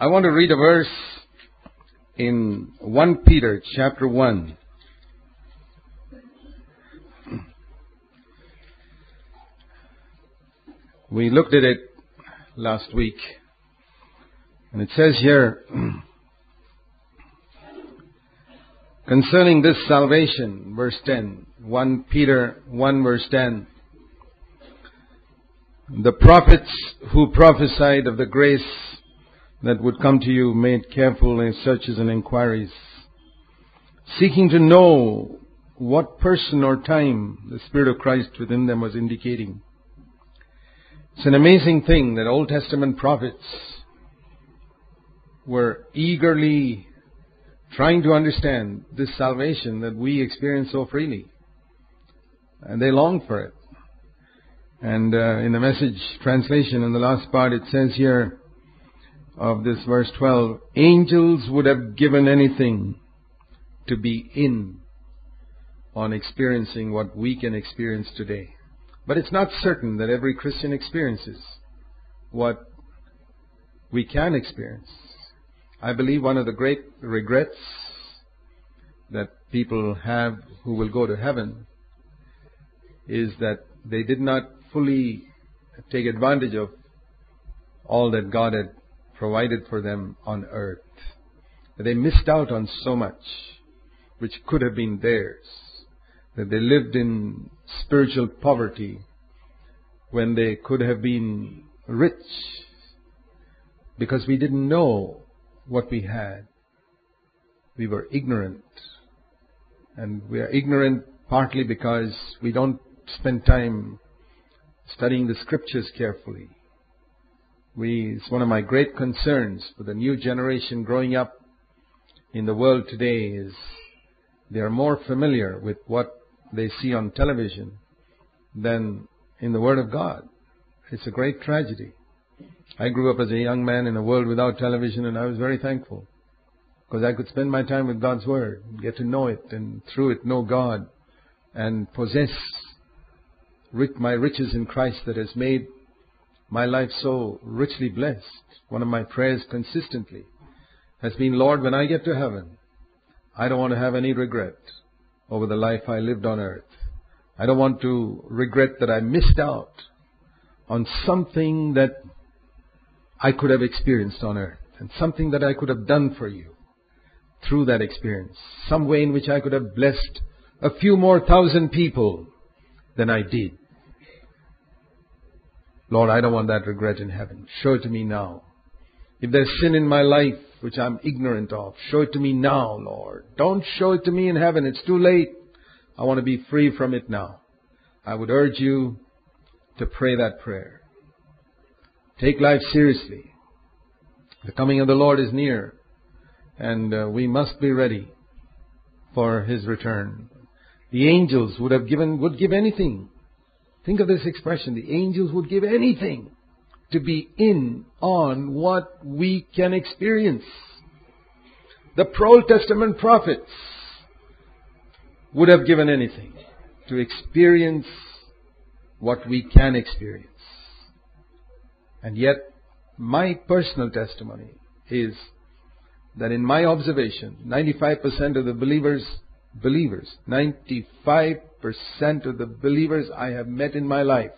I want to read a verse in 1 Peter chapter 1. We looked at it last week. And it says here, concerning this salvation, verse 10, 1 Peter 1 verse 10, the prophets who prophesied of the grace that would come to you made careful searches and inquiries, seeking to know what person or time the Spirit of Christ within them was indicating. It's an amazing thing that Old Testament prophets were eagerly trying to understand this salvation that we experience so freely. And they longed for it. And in the Message translation, in the last part, it says here of this verse 12, angels would have given anything to be in on experiencing what we can experience today. But it's not certain that every Christian experiences what we can experience. I believe one of the great regrets that people have who will go to heaven is that they did not fully take advantage of all that God had provided for them on earth. That they missed out on so much which could have been theirs. That they lived in spiritual poverty when they could have been rich because we didn't know what we had. We were ignorant. And we are ignorant partly because we don't spend time studying the Scriptures carefully. It's one of my great concerns for the new generation growing up in the world today is they are more familiar with what they see on television than in the Word of God. It's a great tragedy. I grew up as a young man in a world without television, and I was very thankful because I could spend my time with God's Word, get to know it, and through it know God and possess my riches in Christ that has made my life so richly blessed. One of my prayers consistently has been, Lord, when I get to heaven, I don't want to have any regret over the life I lived on earth. I don't want to regret that I missed out on something that I could have experienced on earth and something that I could have done for you through that experience. Some way in which I could have blessed a few more thousand people than I did. Lord, I don't want that regret in heaven. Show it to me now. If there's sin in my life which I'm ignorant of, show it to me now, Lord. Don't show it to me in heaven. It's too late. I want to be free from it now. I would urge you to pray that prayer. Take life seriously. The coming of the Lord is near, and we must be ready for His return. The angels would give anything. Think of this expression. The angels would give anything to be in on what we can experience. The Old Testament prophets would have given anything to experience what we can experience. And yet, my personal testimony is that in my observation, 95% of the believers, 95% of the believers I have met in my life,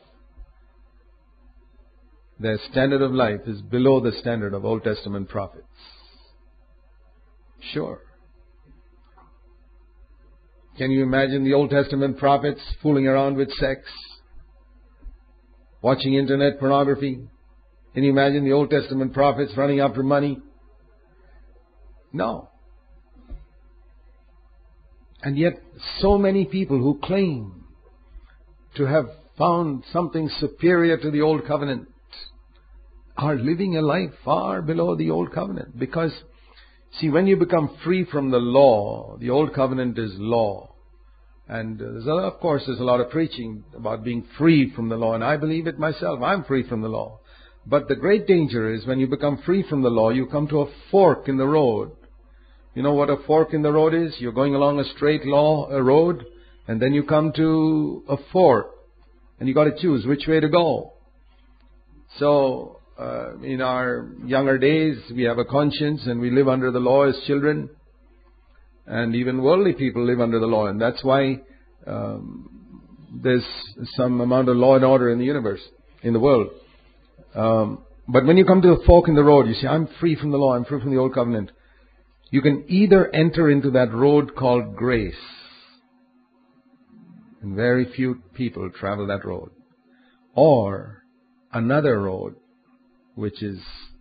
their standard of life is below the standard of Old Testament prophets. Sure. Can you imagine the Old Testament prophets fooling around with sex? Watching internet pornography? Can you imagine the Old Testament prophets running after money? No. And yet, so many people who claim to have found something superior to the Old Covenant are living a life far below the Old Covenant. Because, see, when you become free from the law, the Old Covenant is law. And there's a lot of preaching about being free from the law. And I believe it myself. I'm free from the law. But the great danger is when you become free from the law, you come to a fork in the road. You know what a fork in the road is? You're going along a straight road, and then you come to a fork, and you got to choose which way to go. So in our younger days, we have a conscience and we live under the law as children. And even worldly people live under the law. And that's why there's some amount of law and order in the universe, in the world. But when you come to the fork in the road, you say, I'm free from the law, I'm free from the old covenant. You can either enter into that road called grace. And very few people travel that road. Or another road, which is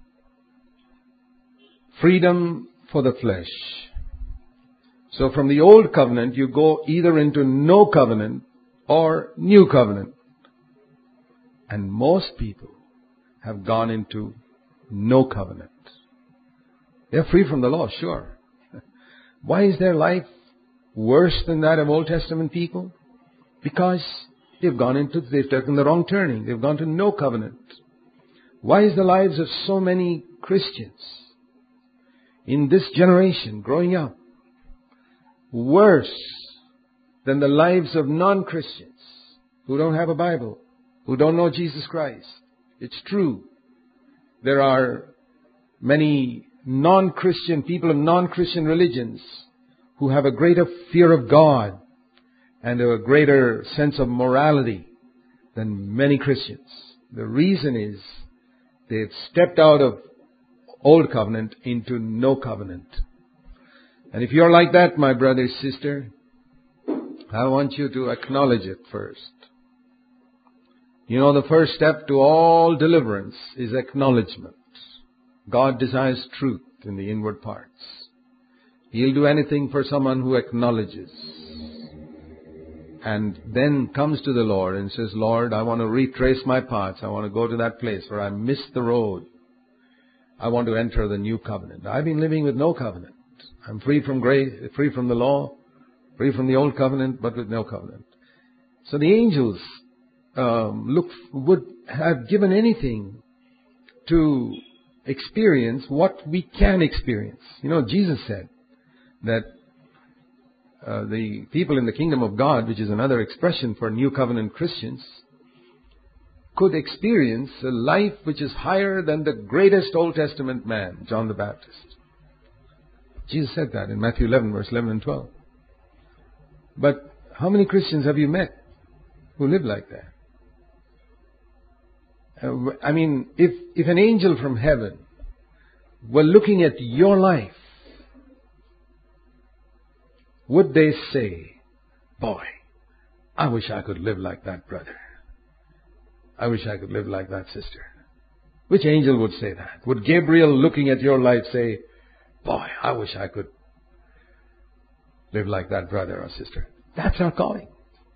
freedom for the flesh. So from the old covenant, you go either into no covenant or new covenant. And most people have gone into no covenant. They're free from the law, sure. Why is their life worse than that of Old Testament people? Because they've taken the wrong turning. They've gone to no covenant. Why is the lives of so many Christians in this generation growing up worse than the lives of non-Christians who don't have a Bible, who don't know Jesus Christ? It's true. There are many non-Christian people of non-Christian religions who have a greater fear of God and a greater sense of morality than many Christians. The reason is they've stepped out of old covenant into no covenant. And if you're like that, my brother, sister, I want you to acknowledge it first. You know, the first step to all deliverance is acknowledgement. God desires truth in the inward parts. He'll do anything for someone who acknowledges and then comes to the Lord and says, Lord, I want to retrace my paths. I want to go to that place where I missed the road. I want to enter the new covenant. I've been living with no covenant. I'm free from grace, free from the law, free from the old covenant, but with no covenant. So the angels would have given anything to experience what we can experience. You know, Jesus said that the people in the kingdom of God, which is another expression for new covenant Christians, could experience a life which is higher than the greatest Old Testament man, John the Baptist. Jesus said that in Matthew 11, verse 11 and 12. But how many Christians have you met who live like that? I mean, if an angel from heaven were looking at your life, would they say, boy, I wish I could live like that brother. I wish I could live like that sister. Which angel would say that? Would Gabriel looking at your life say, boy, I wish I could live like that brother or sister? That's our calling.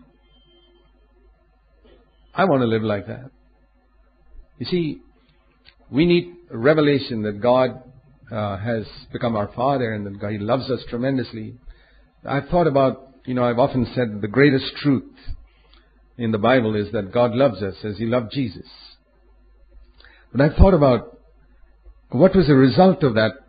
I want to live like that. You see, we need a revelation that God has become our Father and that He loves us tremendously. I've thought about, I've often said that the greatest truth in the Bible is that God loves us as He loved Jesus. But I've thought about what was the result of that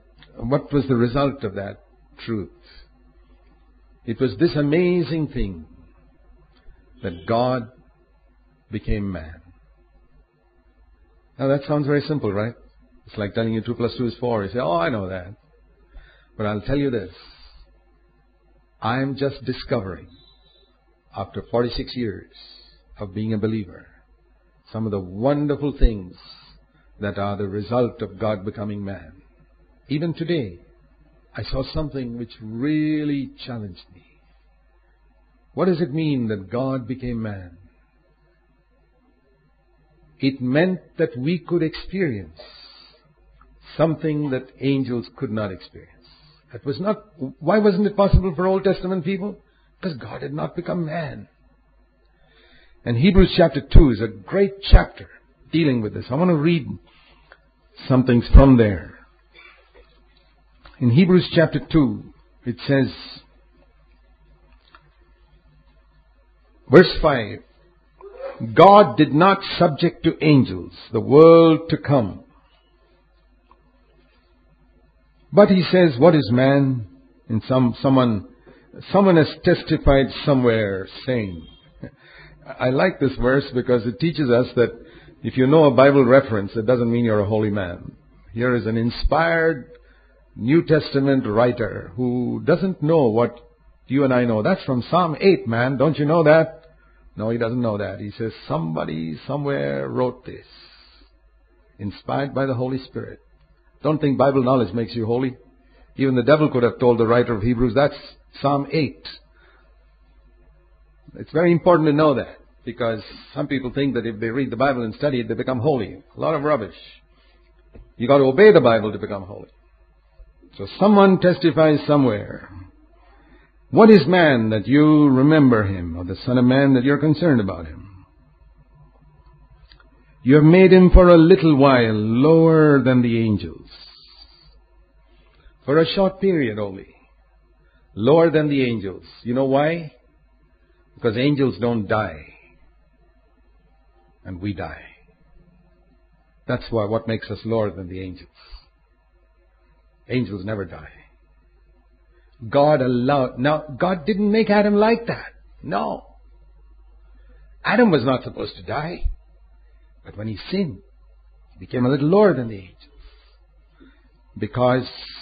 truth. It was this amazing thing that God became man. Now that sounds very simple, right? It's like telling you 2 + 2 is 4. You say, oh, I know that. But I'll tell you this. I'm just discovering, after 46 years of being a believer, some of the wonderful things that are the result of God becoming man. Even today, I saw something which really challenged me. What does it mean that God became man? It meant that we could experience something that angels could not experience. Why wasn't it possible for Old Testament people? Because God had not become man. And Hebrews chapter 2 is a great chapter dealing with this. I want to read some things from there. In Hebrews chapter 2, it says, verse 5, God did not subject to angels the world to come. But He says, what is man? And someone has testified somewhere saying, I like this verse because it teaches us that If you know a Bible reference, it doesn't mean you're a holy man. Here is an inspired New Testament writer who doesn't know what you and I know. That's from Psalm 8, man. Don't you know that? No, he doesn't know that. He says somebody somewhere wrote this. Inspired by the Holy Spirit. Don't think Bible knowledge makes you holy. Even the devil could have told the writer of Hebrews, that's Psalm 8. It's very important to know that, because some people think that if they read the Bible and study it, they become holy. A lot of rubbish. You got to obey the Bible to become holy. So someone testifies somewhere. What is man that you remember him, or the Son of Man that you're concerned about him? You have made him for a little while lower than the angels. For a short period only. Lower than the angels. You know why? Because angels don't die. And we die. That's why what makes us lower than the angels. Angels never die. God allowed. Now, God didn't make Adam like that. No. Adam was not supposed to die. But when he sinned, he became a little lower than the angels. Because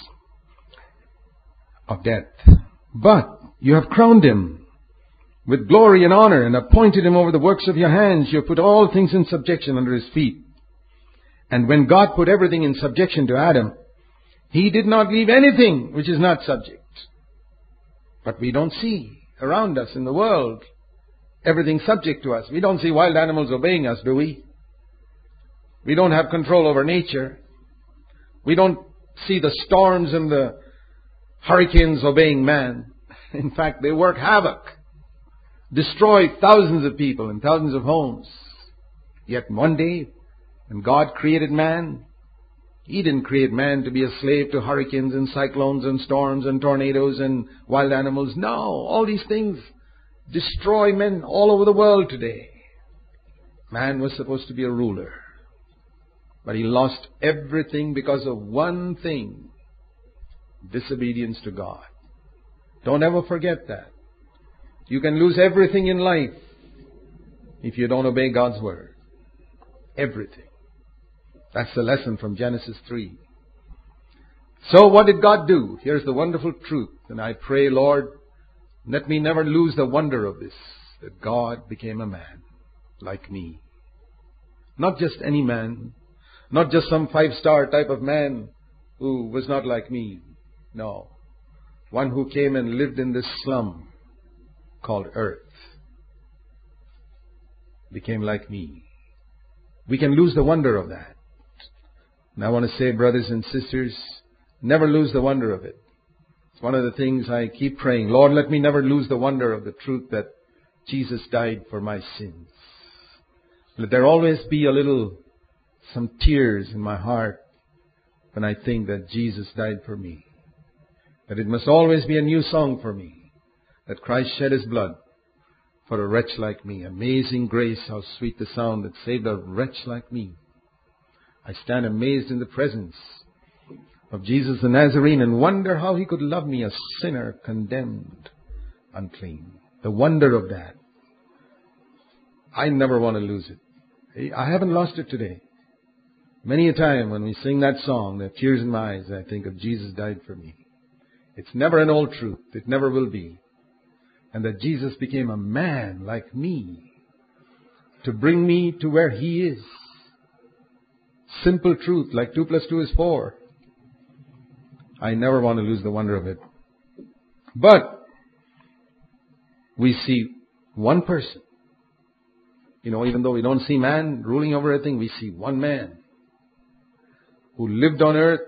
of death. But you have crowned him with glory and honor and appointed him over the works of your hands. You have put all things in subjection under his feet. And when God put everything in subjection to Adam, he did not leave anything which is not subject. But we don't see around us in the world everything subject to us. We don't see wild animals obeying us, do we? We don't have control over nature. We don't see the storms and the hurricanes obeying man. In fact, they work havoc, destroy thousands of people and thousands of homes. Yet one day, when God created man, He didn't create man to be a slave to hurricanes and cyclones and storms and tornadoes and wild animals. No, all these things destroy men all over the world today. Man was supposed to be a ruler. But he lost everything because of one thing: disobedience to God. Don't ever forget that. You can lose everything in life if you don't obey God's word. Everything. That's the lesson from Genesis 3. So what did God do? Here's the wonderful truth. And I pray, Lord, let me never lose the wonder of this, that God became a man like me. Not just any man. Not just some 5-star type of man who was not like me. No. One who came and lived in this slum called earth. Became like me. We can lose the wonder of that. And I want to say, brothers and sisters, never lose the wonder of it. It's one of the things I keep praying. Lord, let me never lose the wonder of the truth that Jesus died for my sins. Let there always be some tears in my heart when I think that Jesus died for me. That it must always be a new song for me. That Christ shed His blood for a wretch like me. Amazing grace, how sweet the sound that saved a wretch like me. I stand amazed in the presence of Jesus the Nazarene and wonder how He could love me, a sinner, condemned, unclean. The wonder of that. I never want to lose it. I haven't lost it today. Many a time when we sing that song, there are tears in my eyes, I think of Jesus died for me. It's never an old truth. It never will be. And that Jesus became a man like me to bring me to where He is. Simple truth, like 2 + 2 is 4. I never want to lose the wonder of it. But we see one person. Even though we don't see man ruling over everything, we see one man who lived on earth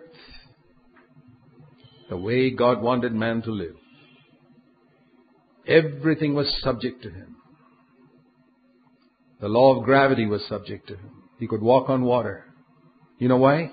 the way God wanted man to live. Everything was subject to Him. The law of gravity was subject to Him. He could walk on water. You know why?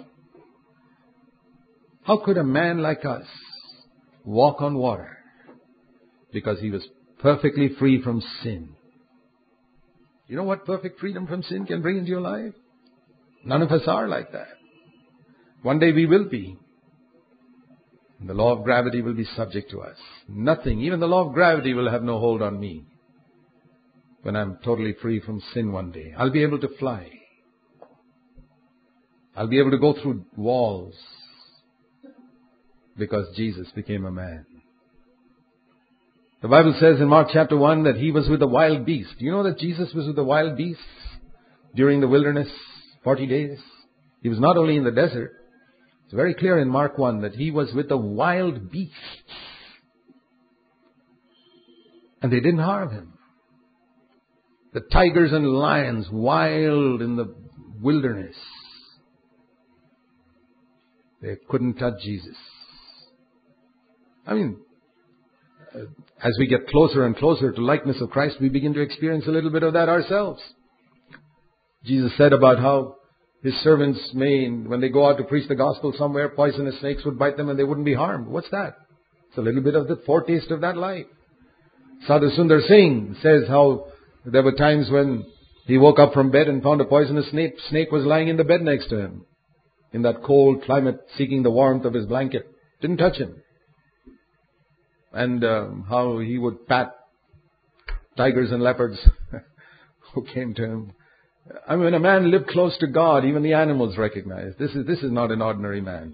How could a man like us walk on water? Because He was perfectly free from sin. You know what perfect freedom from sin can bring into your life? None of us are like that. One day we will be. The law of gravity will be subject to us. Nothing, even the law of gravity, will have no hold on me when I'm totally free from sin one day. I'll be able to fly. I'll be able to go through walls because Jesus became a man. The Bible says in Mark chapter 1 that He was with the wild beast. Do you know that Jesus was with the wild beasts during the wilderness 40 days? He was not only in the desert. It's very clear in Mark 1 that He was with the wild beasts. And they didn't harm Him. The tigers and lions wild in the wilderness. They couldn't touch Jesus. I mean, as we get closer and closer to likeness of Christ, we begin to experience a little bit of that ourselves. Jesus said about how His servants may, when they go out to preach the gospel somewhere, poisonous snakes would bite them and they wouldn't be harmed. What's that? It's a little bit of the foretaste of that life. Sadhu Sundar Singh says how there were times when he woke up from bed and found a poisonous snake was lying in the bed next to him. In that cold climate, seeking the warmth of his blanket. Didn't touch him. And how he would pat tigers and leopards who came to him. I mean, when a man lived close to God, even the animals recognized this is not an ordinary man.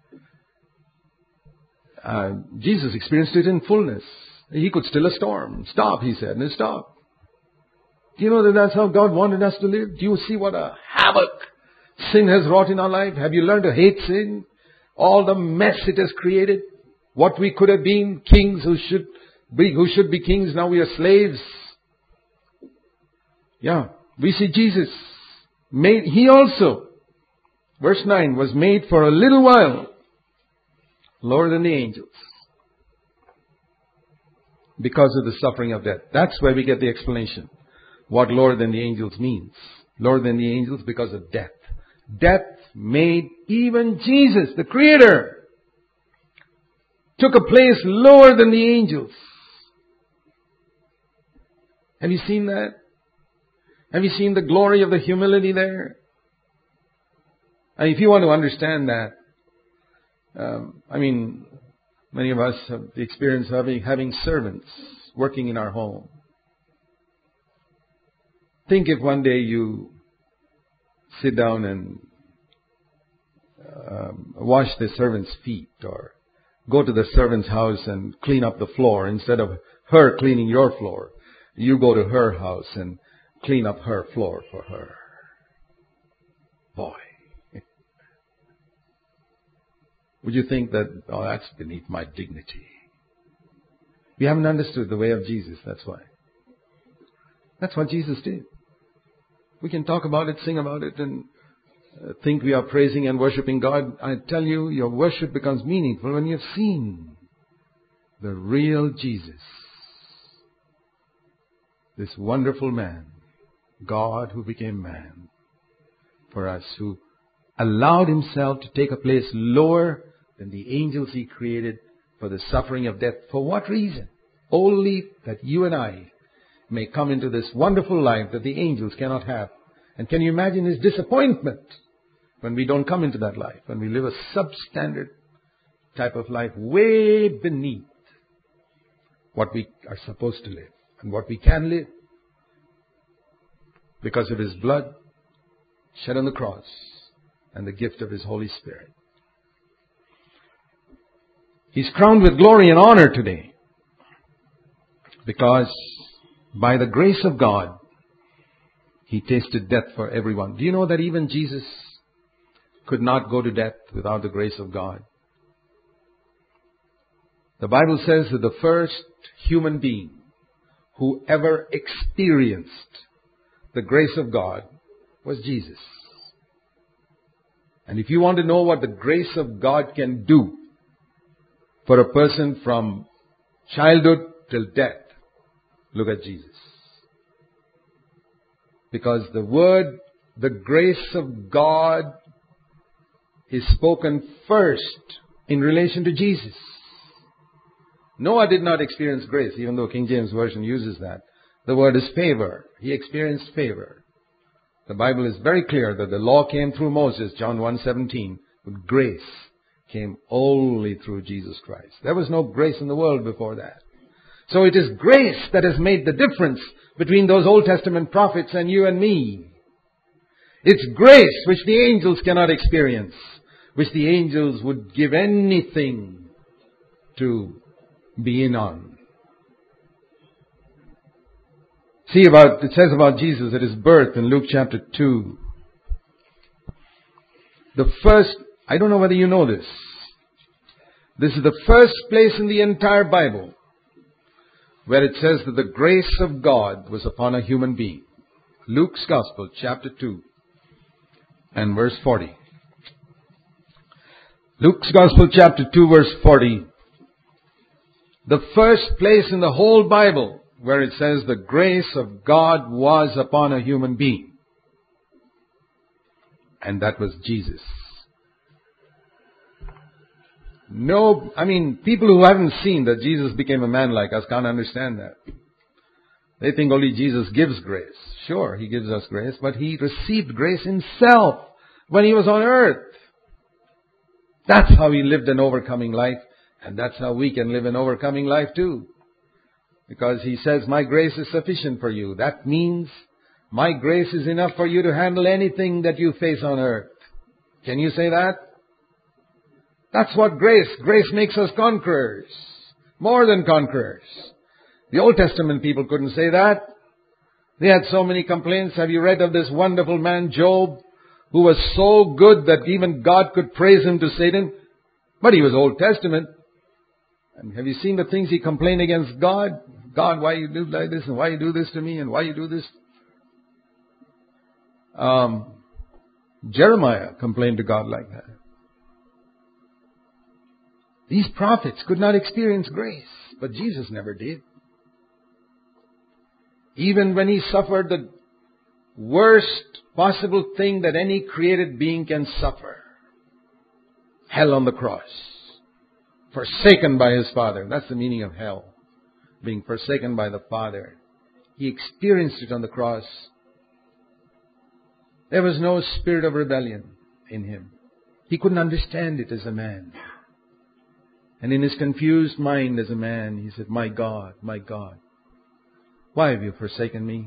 Jesus experienced it in fullness. He could still a storm. Stop, He said, and it stopped. Do you know that that's how God wanted us to live? Do you see what a havoc sin has wrought in our life? Have you learned to hate sin? All the mess it has created? What we could have been, kings who should be kings, now we are slaves. Yeah, we see Jesus made, He also, verse 9, was made for a little while lower than the angels because of the suffering of death. That's where we get the explanation. What lower than the angels means. Lower than the angels because of death. Death made even Jesus, the Creator, took a place lower than the angels. Have you seen that? Have you seen the glory of the humility there? And if you want to understand that, many of us have the experience of having servants working in our home. Think if one day you sit down and wash the servant's feet, or go to the servant's house and clean up the floor. Instead of her cleaning your floor, you go to her house and clean up her floor for her. Boy. Would you think that, oh, that's beneath my dignity? We haven't understood the way of Jesus, that's why. That's what Jesus did. We can talk about it, sing about it, and think we are praising and worshiping God. I tell you, your worship becomes meaningful when you've seen the real Jesus. This wonderful man, God who became man for us, who allowed Himself to take a place lower than the angels He created for the suffering of death. For what reason? Only that you and I may come into this wonderful life that the angels cannot have. And can you imagine His disappointment when we don't come into that life, when we live a substandard type of life way beneath what we are supposed to live and what we can live because of His blood shed on the cross and the gift of His Holy Spirit. He's crowned with glory and honor today because by the grace of God, He tasted death for everyone. Do you know that even Jesus could not go to death without the grace of God? The Bible says that the first human being who ever experienced the grace of God was Jesus. And if you want to know what the grace of God can do for a person from childhood till death, look at Jesus. Because the word, the grace of God, is spoken first in relation to Jesus. Noah did not experience grace, even though King James Version uses that. The word is favor. He experienced favor. The Bible is very clear that the law came through Moses, John 1:17, but grace came only through Jesus Christ. There was no grace in the world before that. So it is grace that has made the difference between those Old Testament prophets and you and me. It's grace which the angels cannot experience, which the angels would give anything to be in on. It says about Jesus at His birth in Luke chapter 2. I don't know whether you know this. This is the first place in the entire Bible where it says that the grace of God was upon a human being. Luke's Gospel, chapter 2 and verse 40. Luke's Gospel, chapter 2, verse 40. The first place in the whole Bible where it says the grace of God was upon a human being. And that was Jesus. People who haven't seen that Jesus became a man like us can't understand that. They think only Jesus gives grace. Sure, He gives us grace, but He received grace Himself when He was on earth. That's how He lived an overcoming life, and that's how we can live an overcoming life too. Because He says, my grace is sufficient for you. That means my grace is enough for you to handle anything that you face on earth. Can you say that? That's what grace makes us conquerors. More than conquerors. The Old Testament people couldn't say that. They had so many complaints. Have you read of this wonderful man, Job, who was so good that even God could praise him to Satan? But he was Old Testament. And have you seen the things he complained against God? God, why you do like this, and why you do this to me, and why you do this? Jeremiah complained to God like that. These prophets could not experience grace, but Jesus never did. Even when He suffered the worst possible thing that any created being can suffer, hell on the cross, forsaken by His Father. That's the meaning of hell, being forsaken by the Father. He experienced it on the cross. There was no spirit of rebellion in Him. He couldn't understand it as a man. And in His confused mind as a man, He said, my God, why have you forsaken me?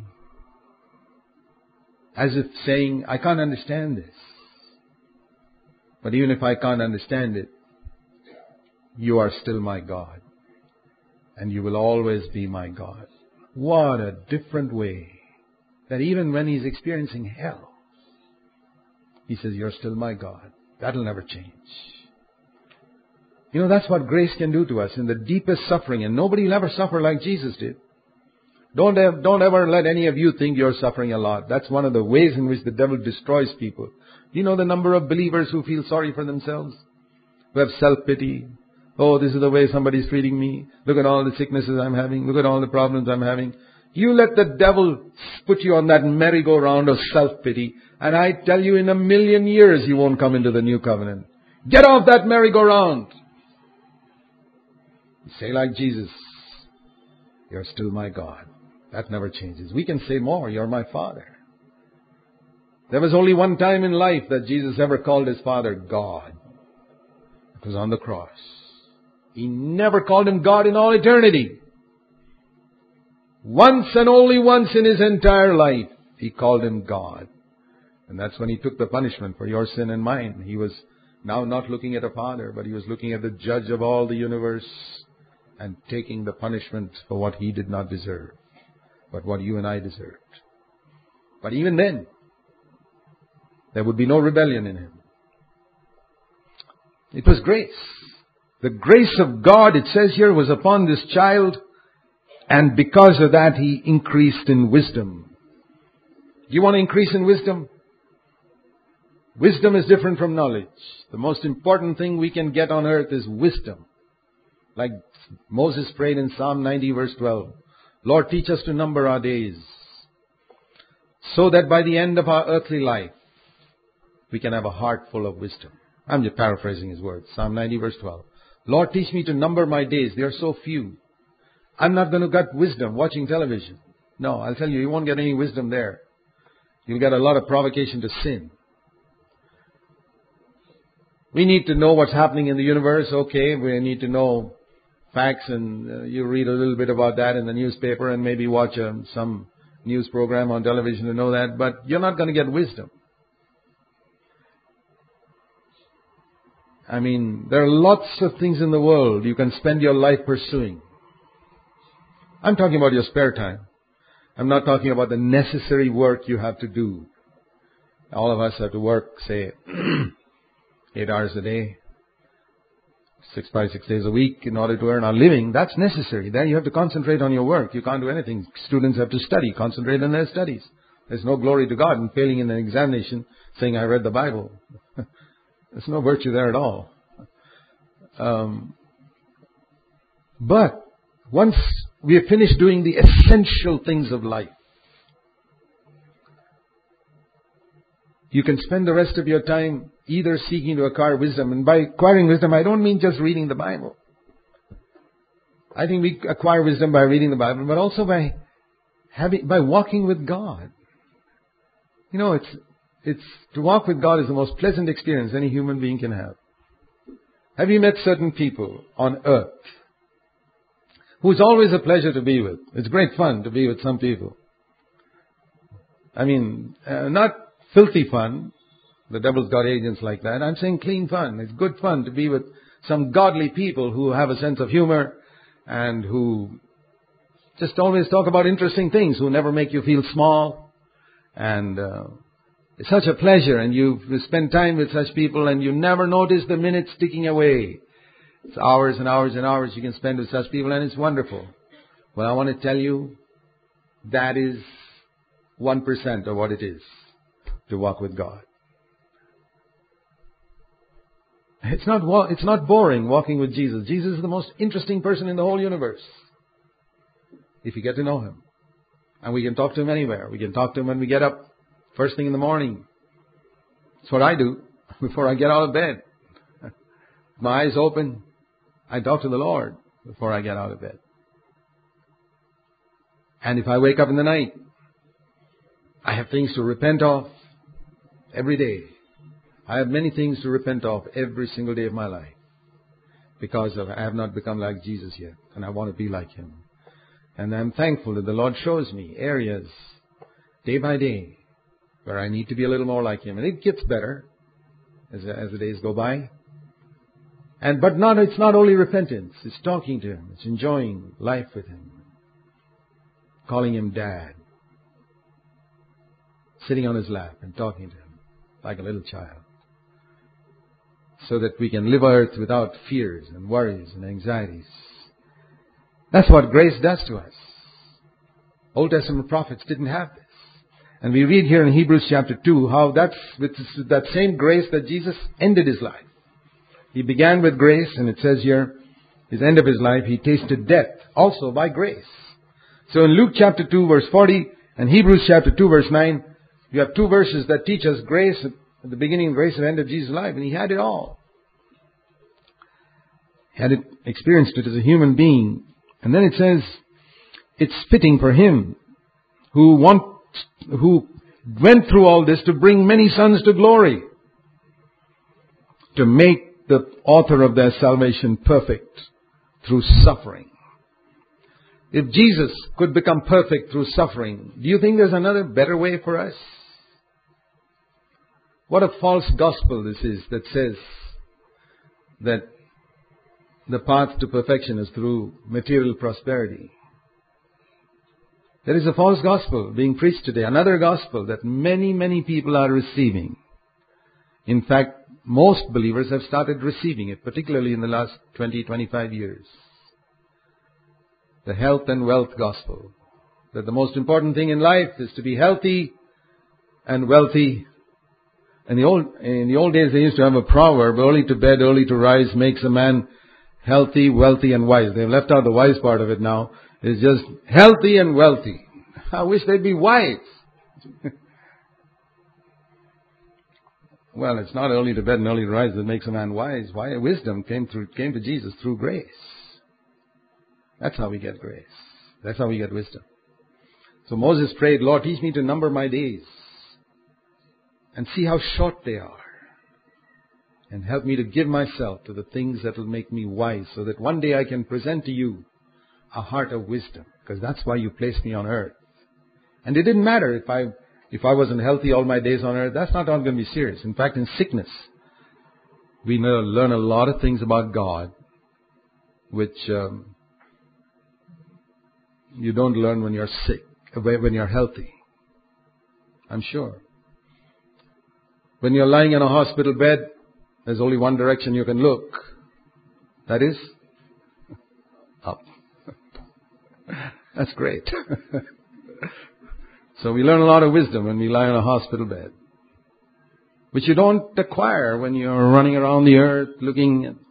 As if saying, I can't understand this. But even if I can't understand it, you are still my God. And you will always be my God. What a different way. That even when He's experiencing hell, He says, you're still my God. That'll never change. You know, that's what grace can do to us in the deepest suffering. And nobody will ever suffer like Jesus did. Don't ever let any of you think you're suffering a lot. That's one of the ways in which the devil destroys people. Do you know the number of believers who feel sorry for themselves? Who have self-pity. Oh, this is the way somebody's treating me. Look at all the sicknesses I'm having. Look at all the problems I'm having. You let the devil put you on that merry-go-round of self-pity. And I tell you, in 1,000,000 years, you won't come into the new covenant. Get off that merry-go-round. Say like Jesus, you're still my God. That never changes. We can say more, you're my Father. There was only one time in life that Jesus ever called His Father God. It was on the cross. He never called Him God in all eternity. Once and only once in His entire life, He called Him God. And that's when He took the punishment for your sin and mine. He was now not looking at a father, but He was looking at the judge of all the universe and taking the punishment for what He did not deserve, but what you and I deserved. But even then, there would be no rebellion in Him. It was grace. The grace of God, it says here, was upon this child, and because of that, He increased in wisdom. Do you want to increase in wisdom? Wisdom is different from knowledge. The most important thing we can get on earth is wisdom. Like Moses prayed in Psalm 90 verse 12. Lord, teach us to number our days, so that by the end of our earthly life, we can have a heart full of wisdom. I'm just paraphrasing His words. Psalm 90 verse 12. Lord, teach me to number my days. They are so few. I'm not going to get wisdom watching television. No, I'll tell you, you won't get any wisdom there. You'll get a lot of provocation to sin. We need to know what's happening in the universe. Okay, we need to know facts, and you read a little bit about that in the newspaper and maybe watch some news program on television to know that. But you're not going to get wisdom. I mean, there are lots of things in the world you can spend your life pursuing. I'm talking about your spare time. I'm not talking about the necessary work you have to do. All of us have to work, say, 8 hours a day, 6 days a week in order to earn our living. That's necessary. Then you have to concentrate on your work. You can't do anything. Students have to study, concentrate on their studies. There's no glory to God in failing in an examination saying, I read the Bible. There's no virtue there at all. But once we have finished doing the essential things of life, you can spend the rest of your time either seeking to acquire wisdom. And by acquiring wisdom, I don't mean just reading the Bible. I think we acquire wisdom by reading the Bible, but also by walking with God. You know, it's to walk with God is the most pleasant experience any human being can have. Have you met certain people on earth who is always a pleasure to be with? It's great fun to be with some people. I mean, not filthy fun. The devil's got agents like that. I'm saying clean fun. It's good fun to be with some godly people who have a sense of humor and who just always talk about interesting things, who never make you feel small. And it's such a pleasure, and you spend time with such people and you never notice the minutes ticking away. It's hours and hours and hours you can spend with such people, and it's wonderful. Well, I want to tell you, that is 1% of what it is to walk with God. It's not boring walking with Jesus. Jesus is the most interesting person in the whole universe, if you get to know Him. And we can talk to Him anywhere. We can talk to Him when we get up first thing in the morning. That's what I do before I get out of bed. My eyes open, I talk to the Lord before I get out of bed. And if I wake up in the night, I have things to repent of every day. I have many things to repent of every single day of my life, because I have not become like Jesus yet, and I want to be like Him. And I'm thankful that the Lord shows me areas day by day where I need to be a little more like Him. And it gets better as the days go by. But it's not only repentance. It's talking to Him. It's enjoying life with Him. Calling Him Dad. Sitting on His lap and talking to Him like a little child. So that we can live earth without fears and worries and anxieties. That's what grace does to us. Old Testament prophets didn't have this. And we read here in Hebrews chapter 2 how that's with that same grace that Jesus ended His life. He began with grace, and it says here, His end of His life, He tasted death also by grace. So in Luke chapter 2 verse 40 and Hebrews chapter 2 verse 9, you have two verses that teach us grace at the beginning and grace at the end of Jesus' life. And He had it all. He had experienced it as a human being. And then it says, it's fitting for Him who went through all this to bring many sons to glory, to make the author of their salvation perfect through suffering. If Jesus could become perfect through suffering, do you think there's another better way for us? What a false gospel this is that says that the path to perfection is through material prosperity. There is a false gospel being preached today, another gospel that many, many people are receiving. In fact, most believers have started receiving it, particularly in the last 20, 25 years. The health and wealth gospel. That the most important thing in life is to be healthy and wealthy. In the old days, they used to have a proverb, early to bed, early to rise makes a man healthy, wealthy, and wise. They've left out the wise part of it now. It's just healthy and wealthy. I wish they'd be wise. Well, it's not early to bed and early to rise that makes a man wise. Why? Wisdom came to Jesus through grace. That's how we get grace. That's how we get wisdom. So Moses prayed, Lord, teach me to number my days and see how short they are. And help me to give myself to the things that will make me wise, so that one day I can present to you a heart of wisdom. Because that's why you placed me on earth. And it didn't matter if I wasn't healthy all my days on earth. That's not going to be serious. In fact, in sickness, We learn a lot of things about God which you don't learn when you're sick, when you're healthy. I'm sure. When you're lying in a hospital bed, there's only one direction you can look. That is up. That's great. So we learn a lot of wisdom when we lie on a hospital bed, which you don't acquire when you're running around the earth looking at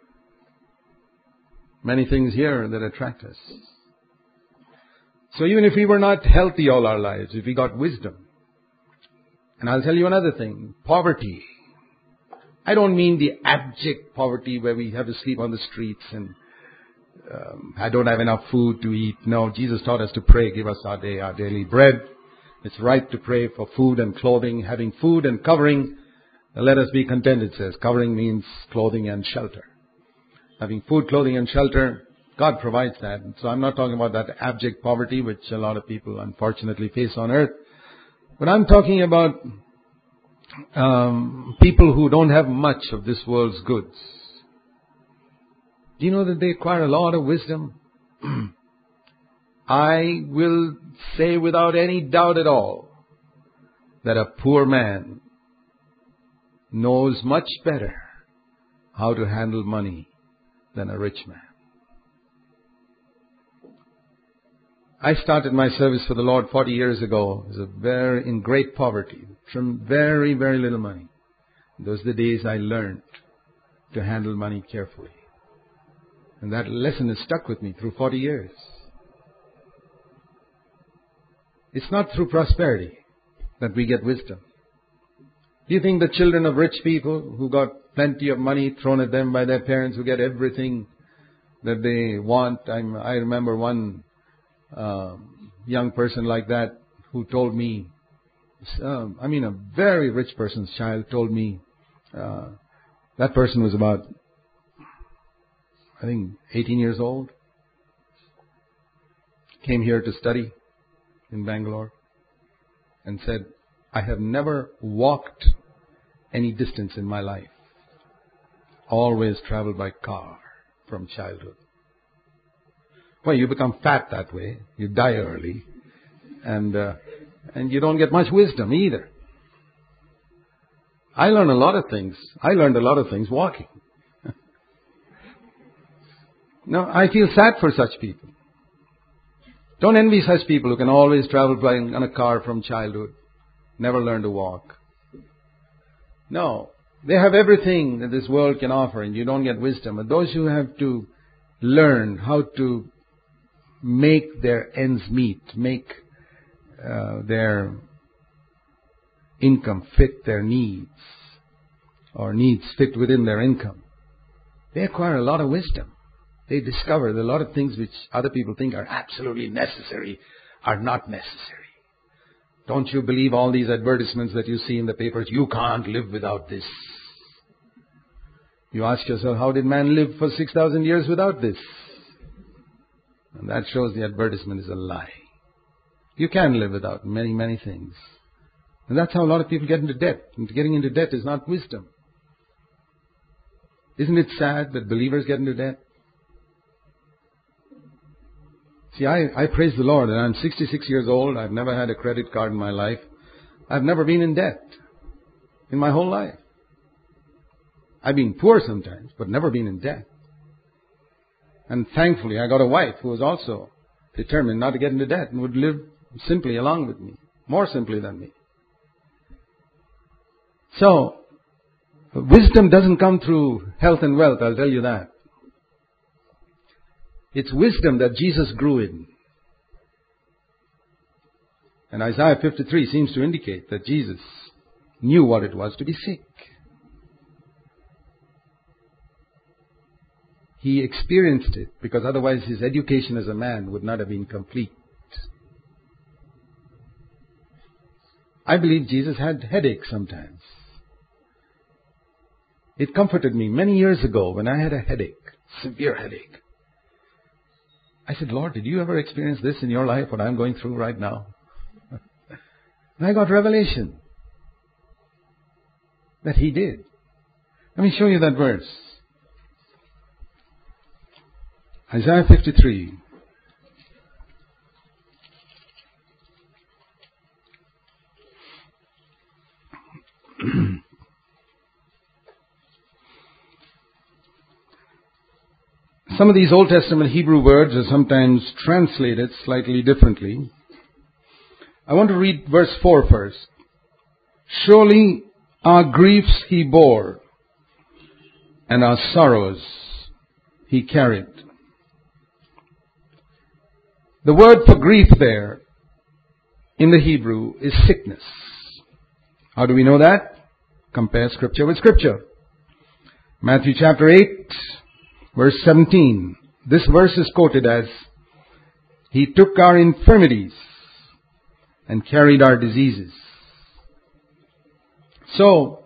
many things here that attract us. So even if we were not healthy all our lives, if we got wisdom, and I'll tell you another thing, poverty. I don't mean the abject poverty where we have to sleep on the streets and I don't have enough food to eat. No, Jesus taught us to pray, give us our daily bread. It's right to pray for food and clothing, having food and covering. Let us be content, it says. Covering means clothing and shelter. Having food, clothing and shelter, God provides that. So I'm not talking about that abject poverty which a lot of people unfortunately face on earth. But I'm talking about people who don't have much of this world's goods. Do you know that they acquire a lot of wisdom? I will say without any doubt at all that a poor man knows much better how to handle money than a rich man. I started my service for the Lord 40 years ago in great poverty, from very, very little money. Those are the days I learned to handle money carefully. And that lesson has stuck with me through 40 years. It's not through prosperity that we get wisdom. Do you think the children of rich people who got plenty of money thrown at them by their parents, who get everything that they want? I remember one young person like that who told me, a very rich person's child told me, that person was about, I think, 18 years old, came here to study in Bangalore and said, I have never walked any distance in my life. Always traveled by car from childhood. Well, you become fat that way. You die early. And you don't get much wisdom either. I learned a lot of things. Walking. No, I feel sad for such people. Don't envy such people who can always travel on a car from childhood, never learn to walk. No, they have everything that this world can offer and you don't get wisdom. But those who have to learn how to make their ends meet, make their income fit their needs, or needs fit within their income, they acquire a lot of wisdom. They discover that a lot of things which other people think are absolutely necessary are not necessary. Don't you believe all these advertisements that you see in the papers? You can't live without this. You ask yourself, how did man live for 6,000 years without this? And that shows the advertisement is a lie. You can live without many, many things. And that's how a lot of people get into debt. And getting into debt is not wisdom. Isn't it sad that believers get into debt? See, I praise the Lord, and I'm 66 years old. I've never had a credit card in my life. I've never been in debt in my whole life. I've been poor sometimes, but never been in debt. And thankfully, I got a wife who was also determined not to get into debt and would live simply along with me, more simply than me. So, wisdom doesn't come through health and wealth, I'll tell you that. It's wisdom that Jesus grew in. And Isaiah 53 seems to indicate that Jesus knew what it was to be sick. He experienced it because otherwise his education as a man would not have been complete. I believe Jesus had headaches sometimes. It comforted me many years ago when I had a headache, severe headache. I said, Lord, did you ever experience this in your life, what I'm going through right now? And I got revelation that He did. Let me show you that verse. Isaiah 53. Some of these Old Testament Hebrew words are sometimes translated slightly differently. I want to read verse 4 first. Surely our griefs he bore, and our sorrows he carried. The word for grief there in the Hebrew is sickness. How do we know that? Compare Scripture with Scripture. Matthew chapter 8, verse 17. This verse is quoted as, He took our infirmities and carried our diseases. So,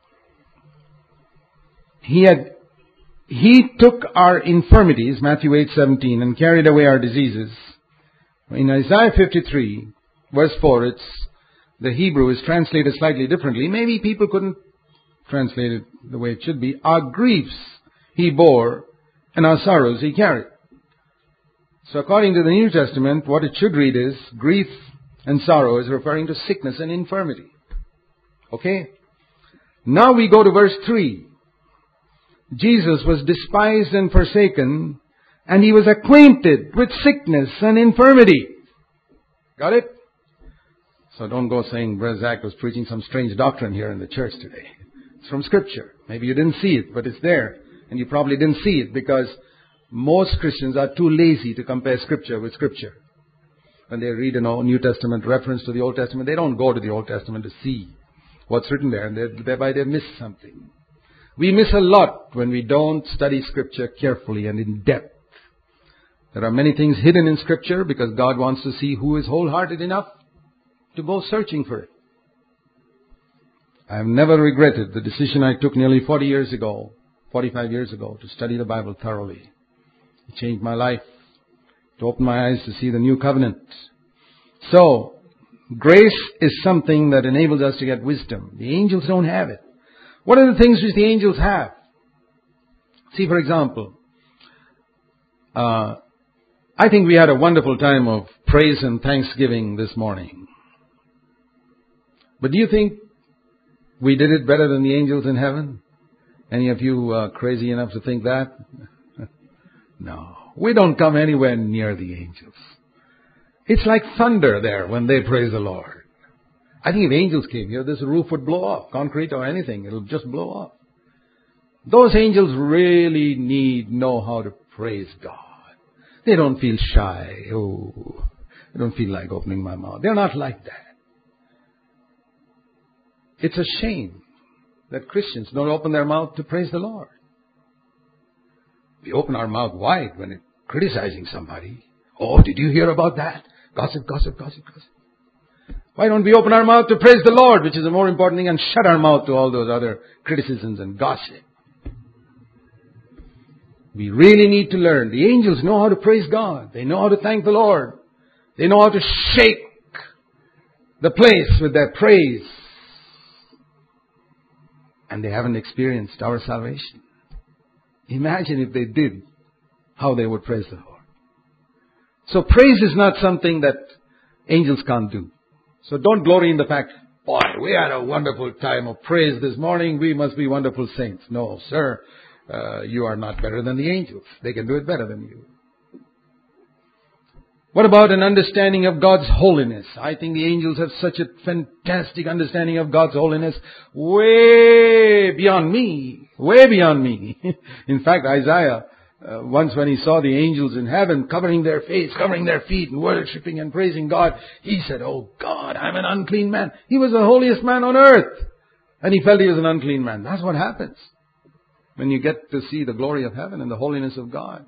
He took our infirmities, Matthew 8:17, and carried away our diseases. In Isaiah 53, verse 4, the Hebrew is translated slightly differently. Maybe people couldn't translate it the way it should be. Our griefs he bore, and our sorrows he carried. So according to the New Testament, what it should read is, grief and sorrow is referring to sickness and infirmity. Okay? Now we go to verse 3. Jesus was despised and forsaken, and he was acquainted with sickness and infirmity. Got it? So don't go saying Brother Zach was preaching some strange doctrine here in the church today. It's from Scripture. Maybe you didn't see it, but it's there. And you probably didn't see it because most Christians are too lazy to compare Scripture with Scripture. When they read a New Testament reference to the Old Testament, they don't go to the Old Testament to see what's written there, and thereby they miss something. We miss a lot when we don't study Scripture carefully and in depth. There are many things hidden in Scripture because God wants to see who is wholehearted enough to go searching for it. I have never regretted the decision I took nearly 45 years ago, to study the Bible thoroughly. It changed my life, to open my eyes to see the new covenant. So, grace is something that enables us to get wisdom. The angels don't have it. What are the things which the angels have? See, for example, I think we had a wonderful time of praise and thanksgiving this morning. But do you think we did it better than the angels in heaven? Any of you crazy enough to think that? No. We don't come anywhere near the angels. It's like thunder there when they praise the Lord. I think if angels came here, this roof would blow off. Concrete or anything, it'll just blow off. Those angels really know how to praise God. They don't feel shy. Oh, I don't feel like opening my mouth. They're not like that. It's a shame that Christians don't open their mouth to praise the Lord. We open our mouth wide when it's criticizing somebody. Oh, did you hear about that? Gossip, gossip, gossip, gossip. Why don't we open our mouth to praise the Lord, which is a more important thing, and shut our mouth to all those other criticisms and gossip? We really need to learn. The angels know how to praise God. They know how to thank the Lord. They know how to shake the place with their praise. And they haven't experienced our salvation. Imagine if they did, how they would praise the Lord. So praise is not something that angels can't do. So don't glory in the fact, boy, we had a wonderful time of praise this morning. We must be wonderful saints. No, sir. You are not better than the angels. They can do it better than you. What about an understanding of God's holiness? I think the angels have such a fantastic understanding of God's holiness, way beyond me. Way beyond me. In fact, Isaiah, once when he saw the angels in heaven covering their face, covering their feet, and worshipping and praising God, he said, "Oh God, I'm an unclean man." He was the holiest man on earth, and he felt he was an unclean man. That's what happens when you get to see the glory of heaven and the holiness of God.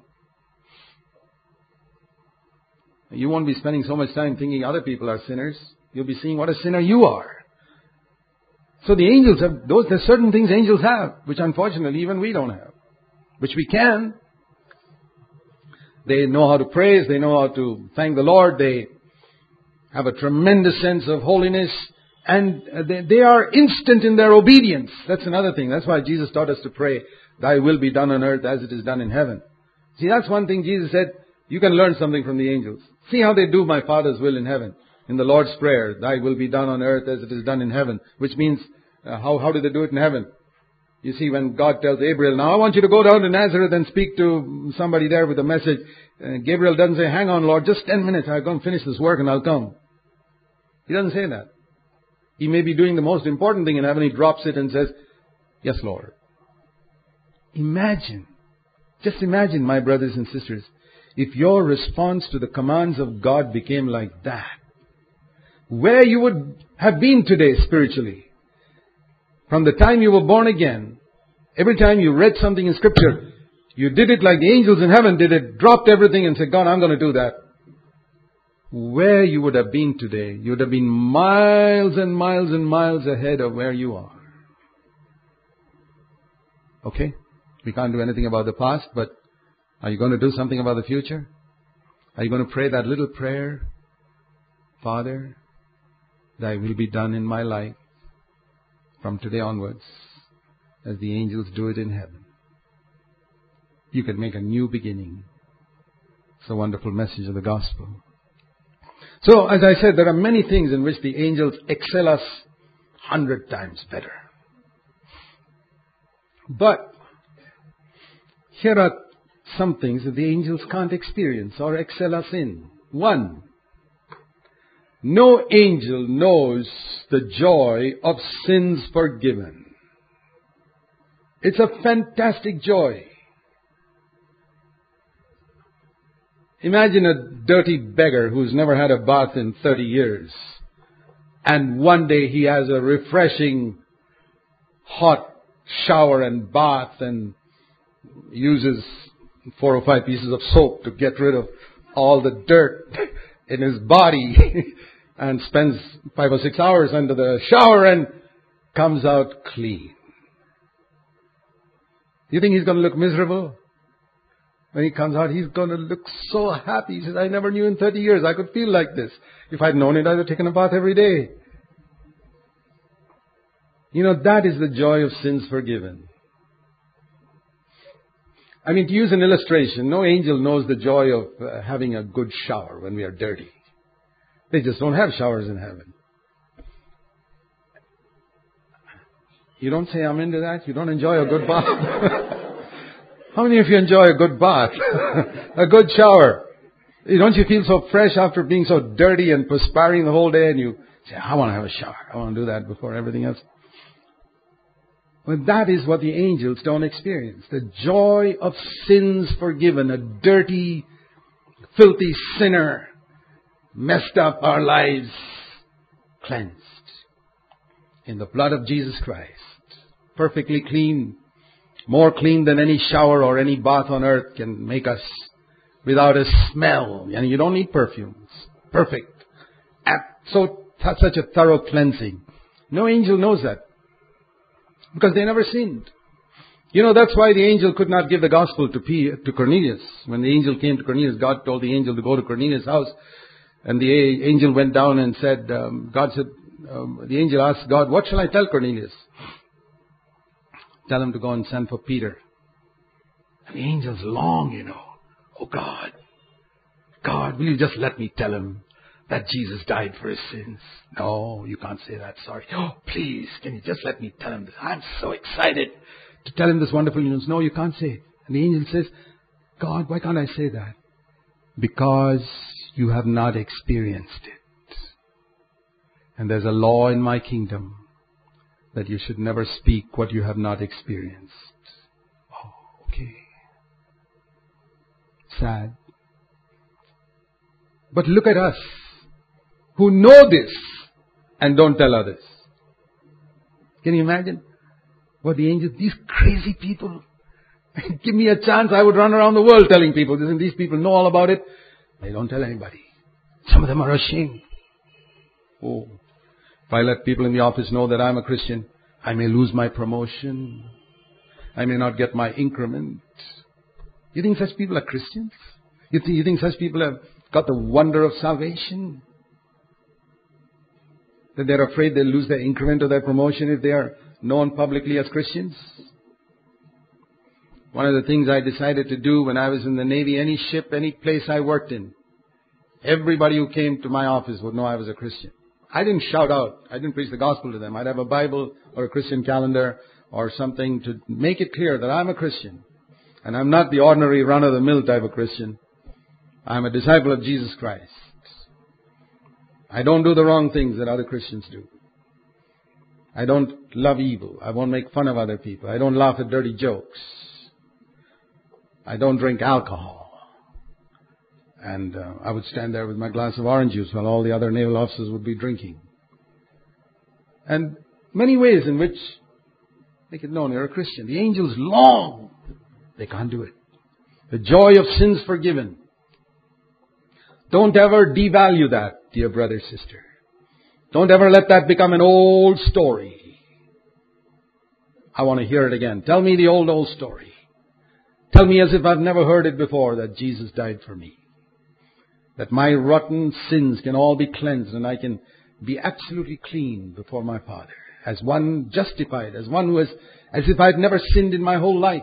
You won't be spending so much time thinking other people are sinners. You'll be seeing what a sinner you are. So the angels have, there's certain things angels have, which unfortunately even we don't have. Which we can. They know how to praise. They know how to thank the Lord. They have a tremendous sense of holiness. And they are instant in their obedience. That's another thing. That's why Jesus taught us to pray, Thy will be done on earth as it is done in heaven. See, that's one thing Jesus said, you can learn something from the angels. See how they do my Father's will in heaven. In the Lord's Prayer, Thy will be done on earth as it is done in heaven. Which means, how do they do it in heaven? You see, when God tells Gabriel, now I want you to go down to Nazareth and speak to somebody there with a message. Gabriel doesn't say, hang on Lord, just 10 minutes, I'll go and finish this work and I'll come. He doesn't say that. He may be doing the most important thing in heaven. He drops it and says, yes, Lord. Just imagine, my brothers and sisters, if your response to the commands of God became like that, where you would have been today spiritually. From the time you were born again, every time you read something in Scripture, you did it like the angels in heaven did it, dropped everything and said, God, I'm going to do that. Where you would have been today, you would have been miles and miles and miles ahead of where you are. Okay? We can't do anything about the past, but are you going to do something about the future? Are you going to pray that little prayer? Father, Thy will be done in my life from today onwards as the angels do it in heaven. You can make a new beginning. It's a wonderful message of the gospel. So, as I said, there are many things in which the angels excel us 100 times better. But here are some things that the angels can't experience or excel us in. One, no angel knows the joy of sins forgiven. It's a fantastic joy. Imagine a dirty beggar who's never had a bath in 30 years. And one day he has a refreshing hot shower and bath and uses 4 or 5 pieces of soap to get rid of all the dirt in his body and spends 5 or 6 hours under the shower and comes out clean. You think he's going to look miserable? When he comes out, he's going to look so happy. He says, I never knew in 30 years I could feel like this. If I'd known it, I'd have taken a bath every day. You know, that is the joy of sins forgiven. I mean, to use an illustration, no angel knows the joy of having a good shower when we are dirty. They just don't have showers in heaven. You don't say I'm into that? You don't enjoy a good bath? How many of you enjoy a good bath? A good shower? Don't you feel so fresh after being so dirty and perspiring the whole day and you say, I want to have a shower. I want to do that before everything else. Well, that is what the angels don't experience. The joy of sins forgiven. A dirty, filthy sinner messed up our lives, cleansed in the blood of Jesus Christ. Perfectly clean. More clean than any shower or any bath on earth can make us, without a smell. And you don't need perfumes. Perfect. Such a thorough cleansing. No angel knows that. Because they never sinned. You know, that's why the angel could not give the gospel to Cornelius. When the angel came to Cornelius, God told the angel to go to Cornelius' house. And the angel went down and said, the angel asked God, what shall I tell Cornelius? Tell him to go and send for Peter. And the angels long, Oh God, will you just let me tell him that Jesus died for his sins? No, you can't say that, sorry. Oh, please, can you just let me tell him this? I'm so excited to tell him this wonderful news. No, you can't say it. And the angel says, God, why can't I say that? Because you have not experienced it. And there's a law in my kingdom that you should never speak what you have not experienced. Oh, okay. Sad. But look at us, who know this and don't tell others. Can you imagine what the angels, these crazy people, give me a chance, I would run around the world telling people this, and these people know all about it. They don't tell anybody. Some of them are ashamed. Oh, if I let people in the office know that I'm a Christian, I may lose my promotion. I may not get my increment. You think such people are Christians? You think such people have got the wonder of salvation? That they're afraid they'll lose their increment or their promotion if they are known publicly as Christians? One of the things I decided to do when I was in the Navy, any ship, any place I worked in, everybody who came to my office would know I was a Christian. I didn't shout out. I didn't preach the gospel to them. I'd have a Bible or a Christian calendar or something to make it clear that I'm a Christian. And I'm not the ordinary run-of-the-mill type of Christian. I'm a disciple of Jesus Christ. I don't do the wrong things that other Christians do. I don't love evil. I won't make fun of other people. I don't laugh at dirty jokes. I don't drink alcohol. And I would stand there with my glass of orange juice while all the other naval officers would be drinking. And many ways in which make it known you're a Christian. The angels long. They can't do it. The joy of sins forgiven. Don't ever devalue that, dear brother, sister. Don't ever let that become an old story. I want to hear it again. Tell me the old story. Tell me as if I've never heard it before that Jesus died for me. That my rotten sins can all be cleansed and I can be absolutely clean before my Father. As one justified, as one who is, as if I'd never sinned in my whole life.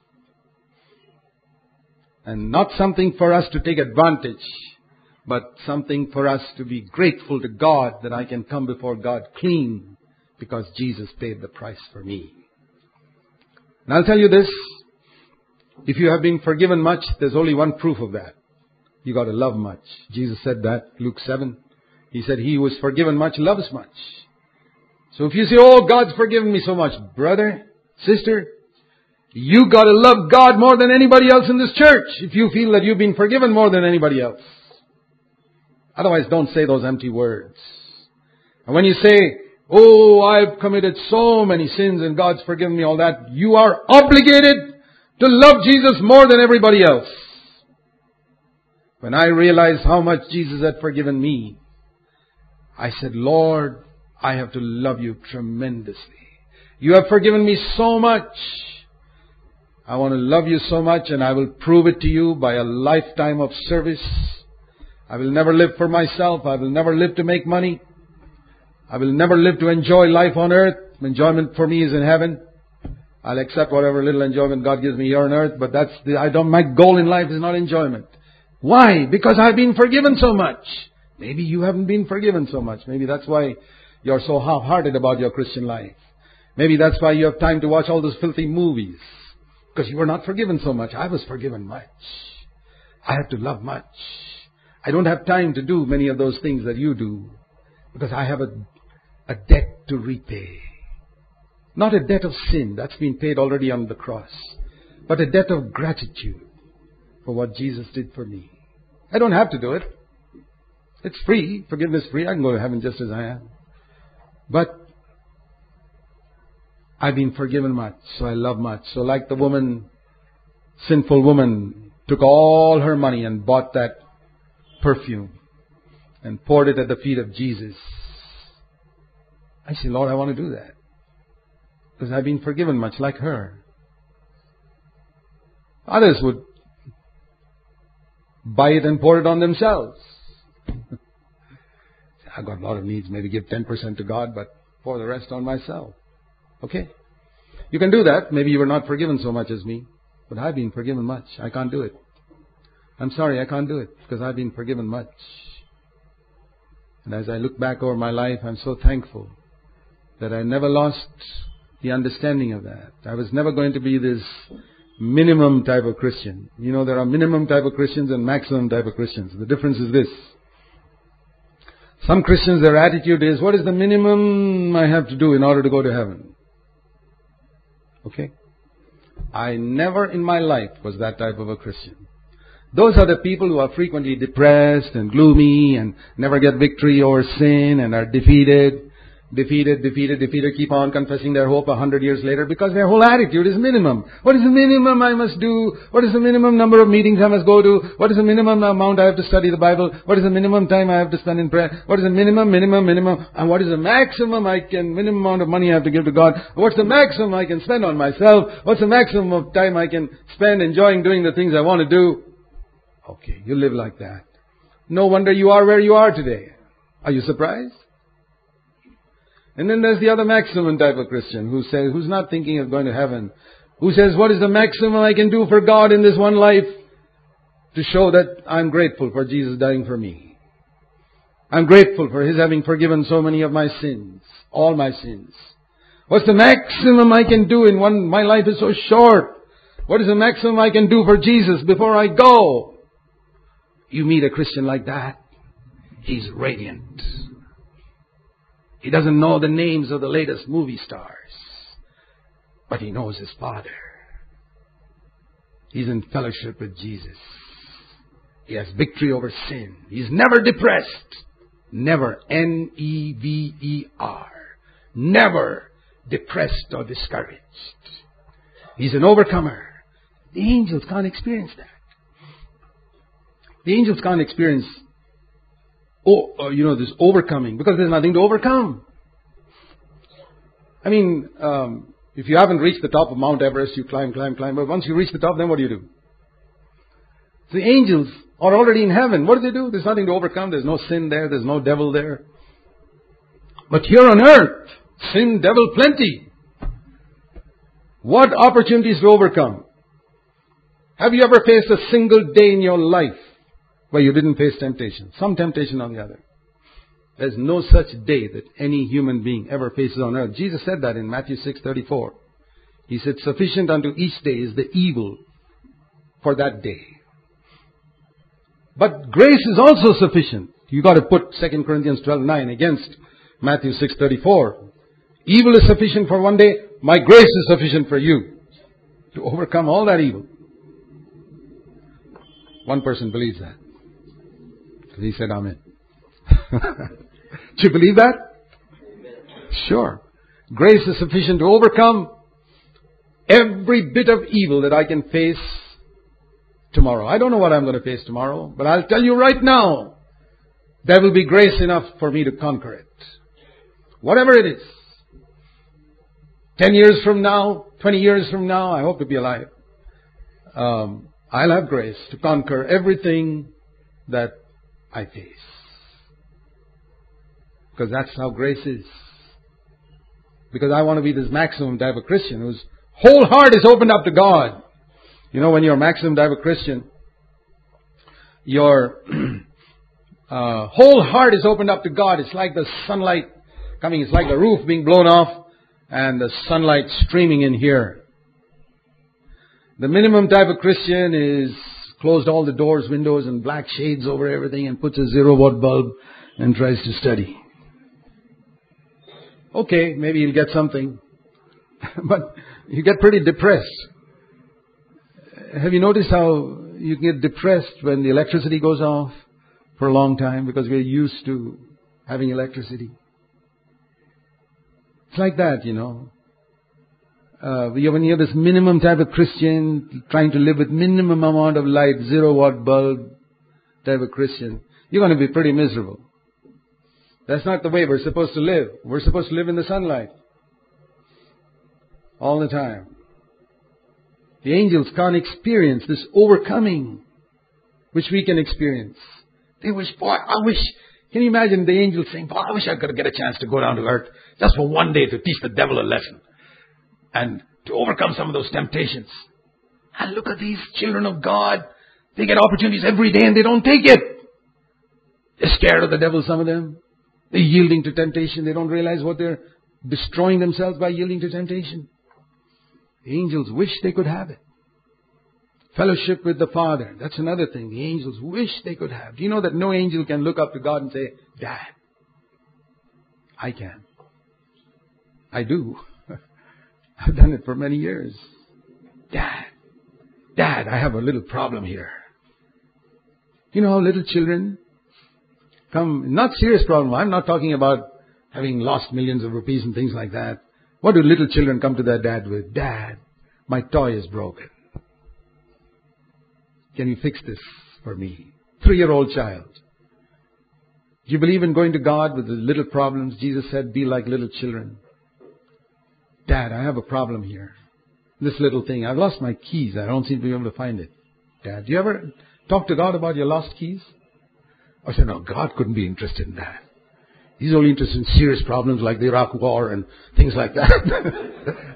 And not something for us to take advantage, but something for us to be grateful to God that I can come before God clean because Jesus paid the price for me. And I'll tell you this, if you have been forgiven much, there's only one proof of that. You got to love much. Jesus said that, Luke 7. He said, he who is forgiven much loves much. So if you say, oh, God's forgiven me so much, brother, sister, you got to love God more than anybody else in this church if you feel that you've been forgiven more than anybody else. Otherwise, don't say those empty words. And when you say, oh, I've committed so many sins and God's forgiven me all that, you are obligated to love Jesus more than everybody else. When I realized how much Jesus had forgiven me, I said, Lord, I have to love you tremendously. You have forgiven me so much. I want to love you so much, and I will prove it to you by a lifetime of service. I will never live for myself. I will never live to make money. I will never live to enjoy life on earth. Enjoyment for me is in heaven. I'll accept whatever little enjoyment God gives me here on earth, but my goal in life is not enjoyment. Why? Because I've been forgiven so much. Maybe you haven't been forgiven so much. Maybe that's why you're so half-hearted about your Christian life. Maybe that's why you have time to watch all those filthy movies. Because you were not forgiven so much. I was forgiven much. I have to love much. I don't have time to do many of those things that you do. Because I have a debt to repay. Not a debt of sin. That's been paid already on the cross. But a debt of gratitude for what Jesus did for me. I don't have to do it. It's free. Forgiveness is free. I can go to heaven just as I am. But I've been forgiven much, so I love much. So like the woman, sinful woman, took all her money and bought that perfume and poured it at the feet of Jesus. I say, Lord, I want to do that. Because I've been forgiven much like her. Others would buy it and pour it on themselves. I've got a lot of needs. Maybe give 10% to God, but pour the rest on myself. Okay. You can do that. Maybe you were not forgiven so much as me. But I've been forgiven much. I can't do it. I'm sorry, I can't do it. Because I've been forgiven much. And as I look back over my life, I'm so thankful that I never lost the understanding of that. I was never going to be this minimum type of Christian. You know, there are minimum type of Christians and maximum type of Christians. The difference is this. Some Christians, their attitude is, what is the minimum I have to do in order to go to heaven? Okay? I never in my life was that type of a Christian. Those are the people who are frequently depressed and gloomy and never get victory over sin and are defeated, keep on confessing their hope 100 years later because their whole attitude is minimum. What is the minimum I must do? What is the minimum number of meetings I must go to? What is the minimum amount I have to study the Bible? What is the minimum time I have to spend in prayer? What is the minimum? And what is the minimum amount of money I have to give to God? What's the maximum I can spend on myself? What's the maximum of time I can spend enjoying doing the things I want to do? Okay, you live like that. No wonder you are where you are today. Are you surprised? And then there's the other maximum type of Christian who's not thinking of going to heaven, who says, what is the maximum I can do for God in this one life to show that I'm grateful for Jesus dying for me? I'm grateful for His having forgiven so many of my sins, all my sins. What's the maximum I can do in one? My life is so short. What is the maximum I can do for Jesus before I go? You meet a Christian like that, he's radiant. He doesn't know the names of the latest movie stars, but he knows his Father. He's in fellowship with Jesus. He has victory over sin. He's never depressed. Never. Never. Never depressed or discouraged. He's an overcomer. The angels can't experience that. The angels can't experience this overcoming, because there's nothing to overcome. I mean, if you haven't reached the top of Mount Everest, you climb. But once you reach the top, then what do? The angels are already in heaven. What do? There's nothing to overcome. There's no sin there. There's no devil there. But here on earth, sin, devil, plenty. What opportunities to overcome? Have you ever faced a single day in your life where you didn't face temptation? Some temptation on the other. There's no such day that any human being ever faces on earth. Jesus said that in Matthew 6:34. He said, sufficient unto each day is the evil for that day. But grace is also sufficient. You got to put 2 Corinthians 12:9 against Matthew 6:34. Evil is sufficient for one day. My grace is sufficient for you to overcome all that evil. One person believes that. So he said, Amen. Do you believe that? Sure. Grace is sufficient to overcome every bit of evil that I can face tomorrow. I don't know what I'm going to face tomorrow, but I'll tell you right now, there will be grace enough for me to conquer it. Whatever it is. 10 years from now, 20 years from now, I hope to be alive. I'll have grace to conquer everything that I face. Because that's how grace is. Because I want to be this maximum type of Christian whose whole heart is opened up to God. You know, when you're a maximum type of Christian, your whole heart is opened up to God. It's like the sunlight coming. It's like the roof being blown off and the sunlight streaming in here. The minimum type of Christian is closed all the doors, windows, and black shades over everything and puts a 0-watt bulb and tries to study. Okay, maybe you'll get something. But you get pretty depressed. Have you noticed how you can get depressed when the electricity goes off for a long time because we're used to having electricity? It's like that, you know. When you're this minimum type of Christian, trying to live with minimum amount of light, 0-watt bulb type of Christian, you're going to be pretty miserable. That's not the way we're supposed to live. We're supposed to live in the sunlight. All the time. The angels can't experience this overcoming which we can experience. They wish, boy, I wish. Can you imagine the angels saying, boy, I wish I could get a chance to go down to earth just for one day to teach the devil a lesson and to overcome some of those temptations. And look at these children of God. They get opportunities every day and they don't take it. They're scared of the devil, some of them. They're yielding to temptation. They don't realize what they're destroying themselves by yielding to temptation. The angels wish they could have it. Fellowship with the Father. That's another thing. The angels wish they could have. Do you know that no angel can look up to God and say, Dad? I can. I do. I've done it for many years. Dad, I have a little problem here. You know how little children come, not serious problem. I'm not talking about having lost millions of rupees and things like that. What do little children come to their dad with? Dad, my toy is broken. Can you fix this for me? 3-year-old child. Do you believe in going to God with the little problems? Jesus said, be like little children. Dad, I have a problem here. This little thing. I've lost my keys. I don't seem to be able to find it. Dad, do you ever talk to God about your lost keys? I said, no, God couldn't be interested in that. He's only interested in serious problems like the Iraq War and things like that.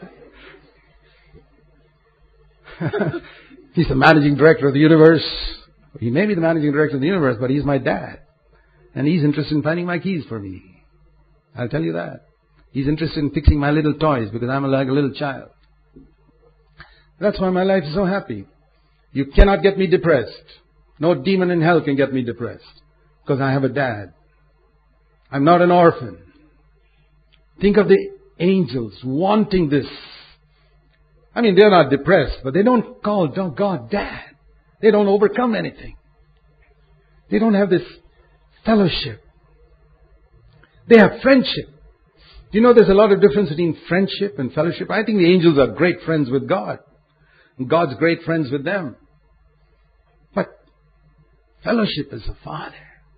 He's the managing director of the universe. He may be the managing director of the universe, but he's my dad. And he's interested in finding my keys for me. I'll tell you that. He's interested in fixing my little toys because I'm like a little child. That's why my life is so happy. You cannot get me depressed. No demon in hell can get me depressed because I have a dad. I'm not an orphan. Think of the angels wanting this. I mean, they're not depressed, but they don't call God Dad. They don't overcome anything. They don't have this fellowship. They have friendship. Do you know there's a lot of difference between friendship and fellowship? I think the angels are great friends with God. And God's great friends with them. But fellowship is the Father.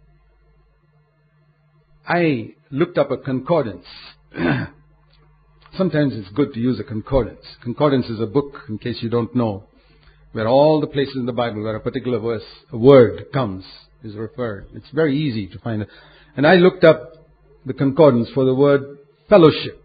I looked up a concordance. Sometimes it's good to use a concordance. Concordance is a book, in case you don't know, where all the places in the Bible where a particular verse, a word comes, is referred. It's very easy to find it. And I looked up the concordance for the word fellowship.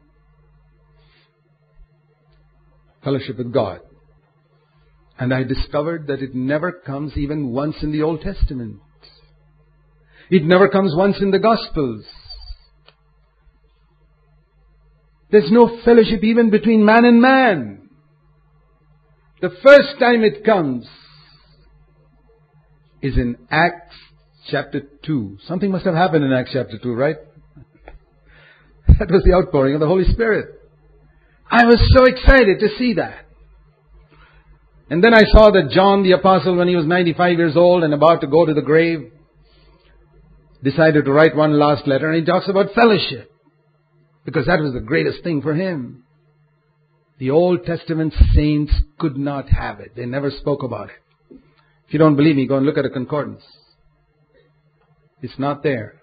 Fellowship with God. And I discovered that it never comes even once in the Old Testament. It never comes once in the Gospels. There's no fellowship even between man and man. The first time it comes is in Acts chapter 2. Something must have happened in Acts chapter 2, right? That was the outpouring of the Holy Spirit. I was so excited to see that. And then I saw that John the Apostle, when he was 95 years old and about to go to the grave, decided to write one last letter, and he talks about fellowship. Because that was the greatest thing for him. The Old Testament saints could not have it. They never spoke about it. If you don't believe me, go and look at a concordance. It's not there.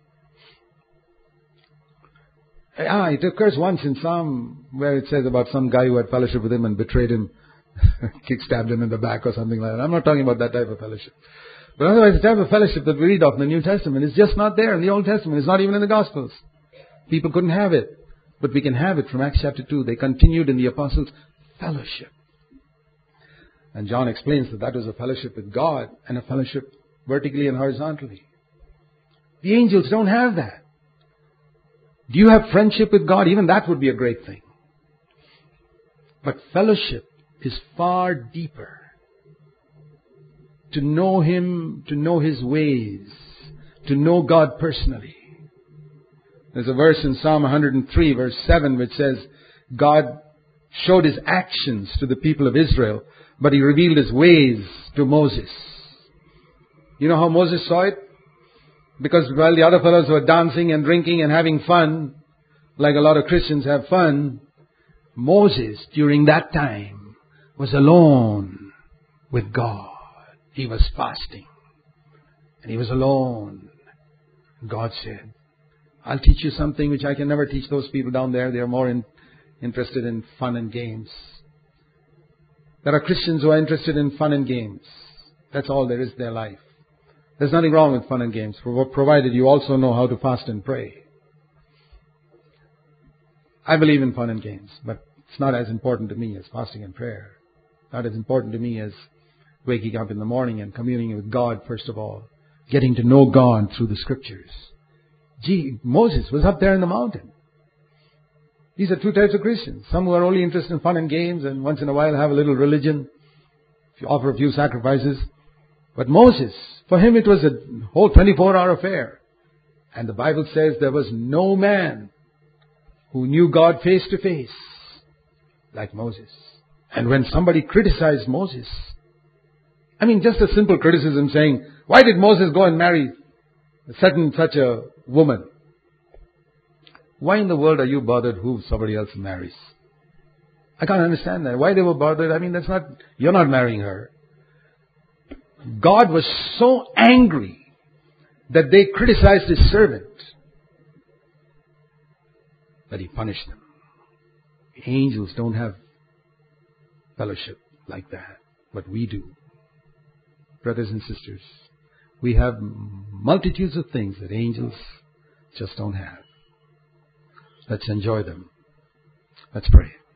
It occurs once in Psalm where it says about some guy who had fellowship with him and betrayed him, kick-stabbed him in the back or something like that. I'm not talking about that type of fellowship. But otherwise, the type of fellowship that we read of in the New Testament is just not there in the Old Testament. It's not even in the Gospels. People couldn't have it. But we can have it from Acts chapter 2. They continued in the apostles' fellowship. And John explains that that was a fellowship with God and a fellowship vertically and horizontally. The angels don't have that. Do you have friendship with God? Even that would be a great thing. But fellowship is far deeper. To know Him, to know His ways, to know God personally. There's a verse in Psalm 103 verse 7 which says, God showed His actions to the people of Israel, but He revealed His ways to Moses. You know how Moses saw it? Because while the other fellows were dancing and drinking and having fun, like a lot of Christians have fun, Moses during that time was alone with God. He was fasting. And he was alone. God said, I'll teach you something which I can never teach those people down there. They are more interested in fun and games. There are Christians who are interested in fun and games. That's all there is in their life. There's nothing wrong with fun and games, provided you also know how to fast and pray. I believe in fun and games, but it's not as important to me as fasting and prayer. Not as important to me as waking up in the morning and communing with God, first of all. Getting to know God through the Scriptures. Moses was up there in the mountain. These are two types of Christians. Some who are only interested in fun and games and once in a while have a little religion. Offer a few sacrifices. But Moses, for him it was a whole 24-hour affair. And the Bible says there was no man who knew God face to face like Moses. And when somebody criticized Moses, I mean just a simple criticism saying, why did Moses go and marry such a woman? Why in the world are you bothered who somebody else marries? I can't understand that. Why they were bothered? I mean, you're not marrying her. God was so angry that they criticized His servant that He punished them. Angels don't have fellowship like that, but we do. Brothers and sisters, we have multitudes of things that angels just don't have. Let's enjoy them. Let's pray.